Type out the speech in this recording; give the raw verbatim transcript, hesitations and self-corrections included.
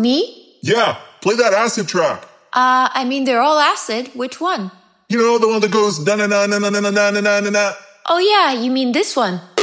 me? Yeah, play that acid track. Uh, I mean, they're all acid. Which one? You know, the one that goes na na na na na na na na na na. Oh yeah, you mean this one.